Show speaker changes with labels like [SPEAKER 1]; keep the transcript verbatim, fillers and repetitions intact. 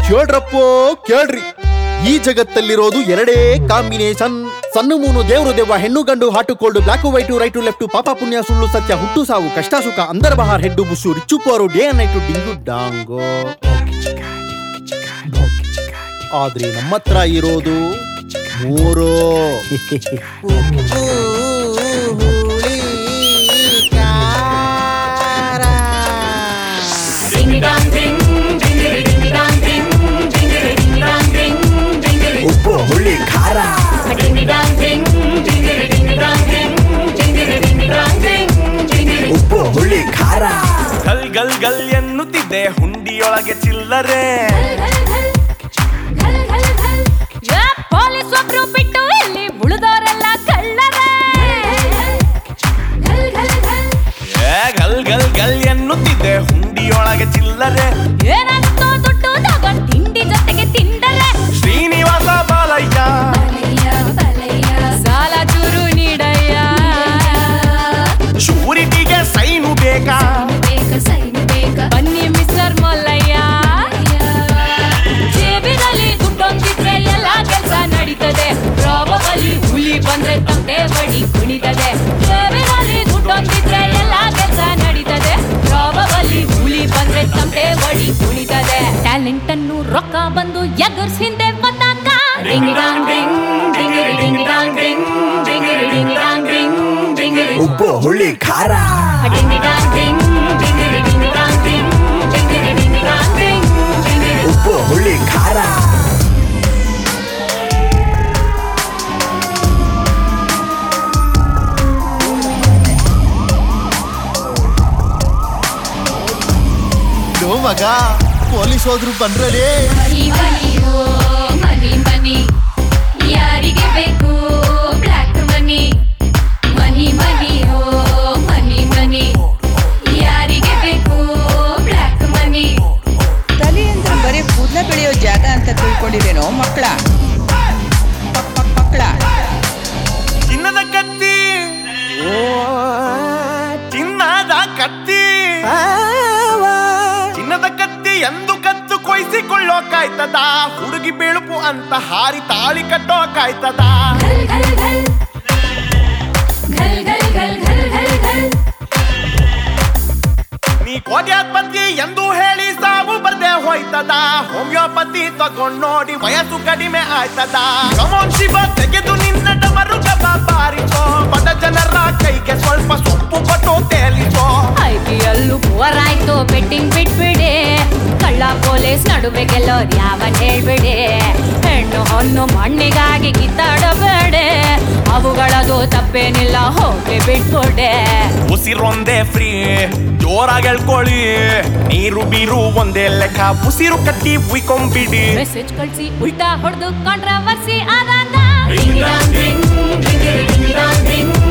[SPEAKER 1] ಕೇಳ್ರಪ್ಪೋ ಕೇಳ್ರಿ, ಈ ಜಗತ್ತಲ್ಲಿರೋದು ಎರಡೇ ಕಾಂಬಿನೇಷನ್. ಸಣ್ಣ ಮೂನು ದೇವ್ರು ದೆವ್ವ, ಹೆಣ್ಣು ಗಂಡು, hot cold, black white, right left, ಪಾಪ ಪುಣ್ಯ ಸುಳ್ಳು ಸತ್ಯ, ಹುಟ್ಟು ಸಾವು, ಕಷ್ಟ ಸುಖ, ಅಂದರ್ ಬಹಾರ್, ಹೆಡ್ಡು ಬುಸ್ಸು, rich poor, day and night, ಡಿಂಗು ಡಾಂಗೋ. ಆದ್ರೆ ನಮ್ಮ ಹತ್ರ ಇರೋದು ಮೂರು.
[SPEAKER 2] ಉಪ್ಪು ಹುಳಿ ಖಾರ. ಉಪ್ಪು ಹುಳಿ ಖಾರ.
[SPEAKER 3] ಗಲ್ ಗಲ್ ಗಲ್ ಎನ್ನುತ್ತಿದ್ದೆ ಹುಂಡಿಯೊಳಗೆ ಚಿಲ್ಲರೆ.
[SPEAKER 4] ಪೊಲೀಸ್ ಒಬ್ರು ಬಿಟ್ಟು ಇಲ್ಲಿ ಉಳಿದವರೆಲ್ಲ ಕಳ್ಳರೇ.
[SPEAKER 3] ಗಲ್ ಗಲ್ ಗಲ್ ಎನ್ನುತ್ತಿದ್ದೆ ಹುಂಡಿಯೊಳಗೆ ಚಿಲ್ಲರೆ.
[SPEAKER 4] ಏನಾಗುತ್ತೋ ದುಡ್ಡು ತಗೊಂಡ್ ತಿಂಡಿ ಜೊತೆಗೆ ತಿಂಡರೆ.
[SPEAKER 3] ಶ್ರೀನಿವಾಸ ಬಾಲಯ್ಯ
[SPEAKER 4] ಸಾಲ ಚೂರು ನೀಡಯ್ಯ.
[SPEAKER 3] ಶೂರಿಟಿಗೆ ಸೈನು ಬೇಕಾ?
[SPEAKER 4] ಬನ್ನಿ ಮಿಸ್ಟರ್ ಮಲ್ಲಯ್ಯ. ಜೇಬಿನಲ್ಲಿ ದುಡ್ಡೊಂದಿದ್ರೆ ಎಲ್ಲ ಕೆಲಸ ನಡೀತದೆ. ಪ್ರಾಬಬಲಿ ಹುಲಿ ಬಂದ್ರೆ ತಂದೆ ಬಡಿ ಕುಣಿತದೆ. ಜೇಬಿನಲ್ಲಿ ದುಡ್ಡೊಂದಿದ್ರೆ ಎಲ್ಲ ಕೆಲಸ ನಡೀತದೆ. ಪ್ರಾಬಬಲಿ ಹುಲಿ ಬಂದ್ರೆ ತಂದೆ ಬಡಿ ಕುಣಿತದೆ. ಟ್ಯಾಲೆಂಟ್ ಅನ್ನು ರೊಕ್ಕ ಬಂದು ಎಗರ್ಸ್ ಹಿಂದೆ ಬಂದಾಗ
[SPEAKER 2] ಉಪ್ಪು ಹುಳಿ ಖಾರ. ಉಪ್ಪು ಹುಳಿ ಖಾರ.
[SPEAKER 1] ಮಗ ಪೊಲೀಸ್ ಹೋದ್ರು ಬಂದ್ರೆ
[SPEAKER 4] ಮನಿ ಮನಿ ಯಾರಿಗೆ ಬೇಕು ಬ್ಲ್ಯಾಕ್ ಮನಿ. ಮನಿ ಮನಿ ಹೋ ಮನಿ ಮನಿ ಯಾರಿಗೆ ಬೇಕು ಬ್ಲ್ಯಾಕ್ ಮನಿ.
[SPEAKER 5] ತಲೆ ಅಂದ್ರೆ ಬರೀ ಕೂದಲ ಬೆಳೆಯೋ ಜಾಗ ಅಂತ ತಿಳ್ಕೊಂಡಿರೇನೋ ಮಕ್ಕಳ ಮಕ್ಕಳ.
[SPEAKER 3] ಚಿನ್ನದ ಕತ್ತಿ, ಚಿನ್ನದ ಕತ್ತಿ, ಚಿನ್ನದ ಕತ್ತಿ ಎಂದು ಕತ್ತು ಕೊಯ್ಸಿಕೊಳ್ಳೋಕಾಯ್ತದ? ಹುಡುಗಿ ಬೆಳುಪು ಅಂತ ಹಾರಿ ತಾಳಿ ಕಟ್ಟೋಕಾಯ್ತದ? ನೀ ಕೋಟ್ಯಾಧಿಪತಿ ಎಂದು ಹೇಳಿ ಸಾವು ಬರ್ದೆ ಹೋಯ್ತದ? ಹೋಮಿಯೋಪತಿ ತಗೊಂಡ್ ನೋಡಿ ವಯಸ್ಸು ಕಡಿಮೆ ಆಯ್ತದ? ಕಮೋನ್ ಶಿವ ತೆಗೆದು ನಿನ್ನ ಡಮರು ಡಬ್ಬ ಬಾರಿಸೋ. ಬಡ ಜನರ ಕೈಗೆ ಸ್ವಲ್ಪ ಸೊಪ್ಪು ಕೊಟ್ಟು ತೇಲಿಸೋ.
[SPEAKER 4] ಐ ಪಿ ಎಲ್ಲು ಪುವರ್ ಆಯ್ತು ಬೆಟ್ಟಿಂಗ್ ಬಿಟ್ಬಿಡಿ. ಕಳ್ಳ ಪೊಲೀಸ್ ನಡುವೆ ಗೆಲ್ಲೋರ್ ಯಾವನ್ ಹೇಳ್ಬಿಡಿ. ಹೆಣ್ಣು ಹೊನ್ನು ಮಣ್ಣಿಗಾಗಿ ಕಿತ್ತಾಡಬೇಡೆ. ಅವುಗಳದು ತಪ್ಪೇನಿಲ್ಲ ಹೋಗಿ ಬಿಟ್ಕೊಡೆ.
[SPEAKER 3] ಉಸಿರೊಂದೇ ಫ್ರೀ ಜೋರಾಗಿ ಹೇಳ್ಕೊಳ್ಳಿ. ನೀರು ಬೀರು ಒಂದೇ ಲೆಕ್ಕ, ಉಸಿರು ಕಟ್ಟಿ ಉಯ್ಕೊಂಬಿಡಿ.
[SPEAKER 4] ಮೆಸೇಜ್ ಕಳ್ಸಿ ಉಲ್ಟಾ ಹೊಡೆದು ಕಾಂಟ್ರವರ್ಸಿ ಆದಾಗ